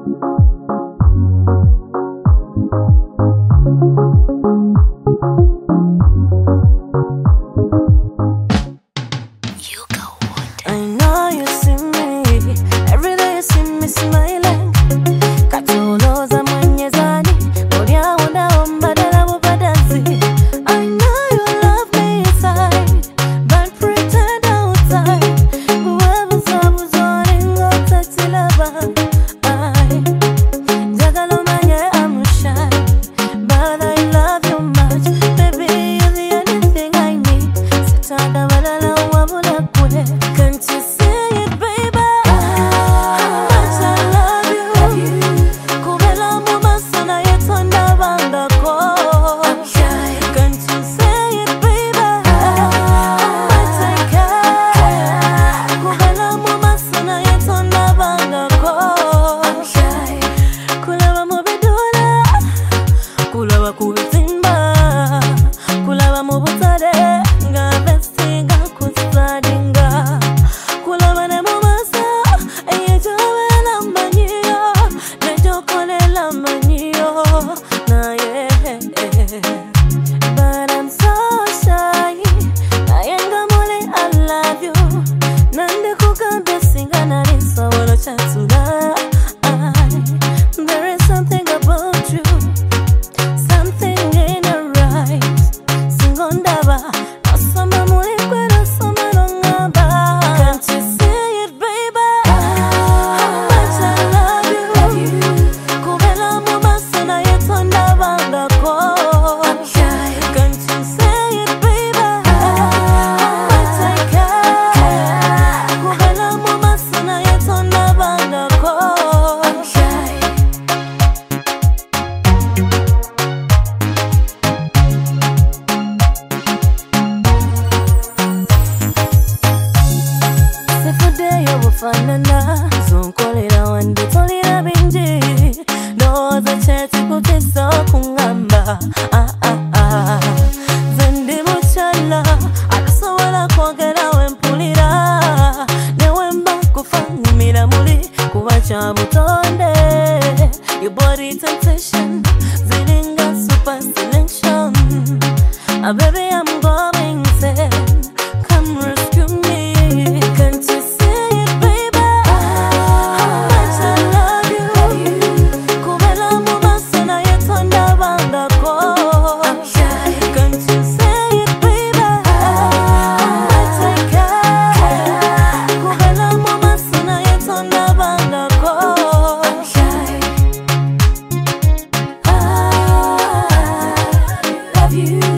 Fanana, zonkolera wandi tolira bingi Noza cheti kutiso kungamba Zendi muchala, akasobola kwogera wempulira Newemba kufanyumira muli, kuba kya butonde Your body temptation, ziringa super selection Baby I'm going insane, come rescue me. Can't you see it, baby? How much I love you. Kubela mumasona yetonda banda ko. Can't you see it, baby? How much I care. Kubela mumasona yetonda banda ko. I love you.